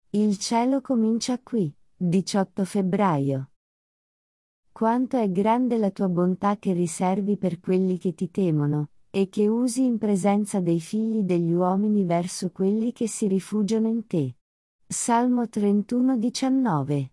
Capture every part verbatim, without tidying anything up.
Il cielo comincia qui, diciotto febbraio. Quanto è grande la tua bontà che riservi per quelli che ti temono, e che usi in presenza dei figli degli uomini verso quelli che si rifugiano in te. Salmo trentuno diciannove.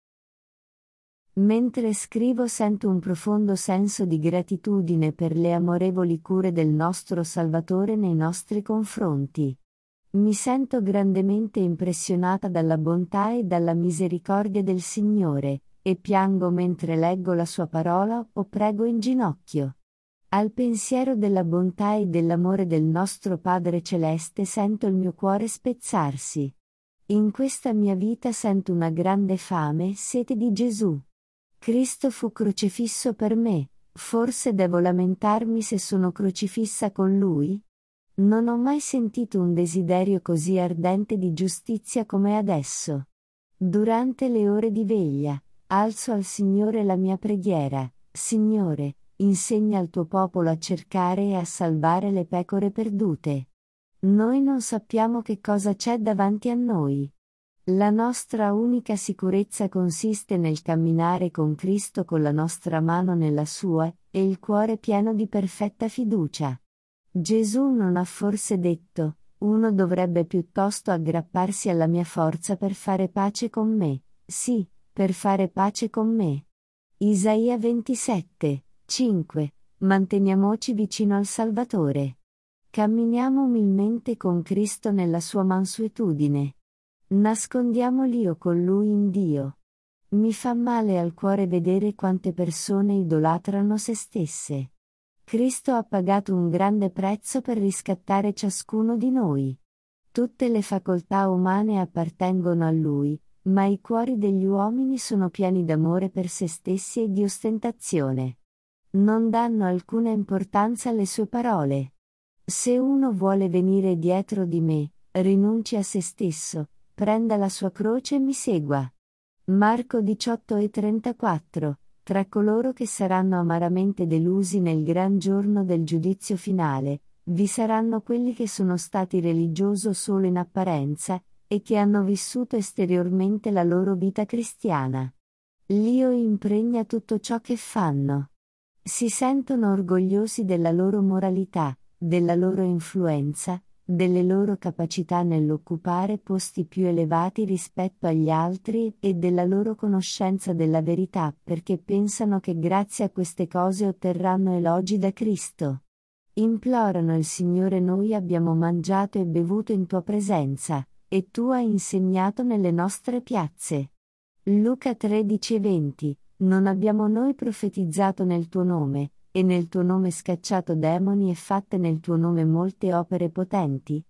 Mentre scrivo sento un profondo senso di gratitudine per le amorevoli cure del nostro Salvatore nei nostri confronti. Mi sento grandemente impressionata dalla bontà e dalla misericordia del Signore, e piango mentre leggo la sua parola o prego in ginocchio. Al pensiero della bontà e dell'amore del nostro Padre Celeste sento il mio cuore spezzarsi. In questa mia vita sento una grande fame e sete di Gesù. Cristo fu crocifisso per me, forse devo lamentarmi se sono crocifissa con Lui? Non ho mai sentito un desiderio così ardente di giustizia come adesso. Durante le ore di veglia, alzo al Signore la mia preghiera: Signore, insegna al tuo popolo a cercare e a salvare le pecore perdute. Noi non sappiamo che cosa c'è davanti a noi. La nostra unica sicurezza consiste nel camminare con Cristo con la nostra mano nella sua, e il cuore pieno di perfetta fiducia. Gesù non ha forse detto: uno dovrebbe piuttosto aggrapparsi alla mia forza per fare pace con me, sì, per fare pace con me. Isaia ventisette, cinque. Manteniamoci vicino al Salvatore. Camminiamo umilmente con Cristo nella sua mansuetudine. Nascondiamo l'io con Lui in Dio. Mi fa male al cuore vedere quante persone idolatrano se stesse. Cristo ha pagato un grande prezzo per riscattare ciascuno di noi. Tutte le facoltà umane appartengono a Lui, ma i cuori degli uomini sono pieni d'amore per se stessi e di ostentazione. Non danno alcuna importanza alle sue parole. Se uno vuole venire dietro di me, rinunci a se stesso, prenda la sua croce e mi segua. Marco diciotto e trentaquattro. Tra coloro che saranno amaramente delusi nel gran giorno del giudizio finale, vi saranno quelli che sono stati religiosi solo in apparenza, e che hanno vissuto esteriormente la loro vita cristiana. L'io impregna tutto ciò che fanno. Si sentono orgogliosi della loro moralità, della loro influenza, delle loro capacità nell'occupare posti più elevati rispetto agli altri e della loro conoscenza della verità, perché pensano che grazie a queste cose otterranno elogi da Cristo. Implorano il Signore: noi abbiamo mangiato e bevuto in tua presenza, e tu hai insegnato nelle nostre piazze. Luca tredici e venti. Non abbiamo noi profetizzato nel tuo nome, e nel tuo nome scacciato demoni e fatte nel tuo nome molte opere potenti?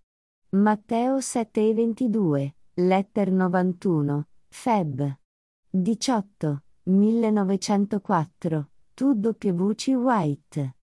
Matteo sette e ventidue, letter novantuno, Feb. diciotto, millenovecentoquattro, tu W C White.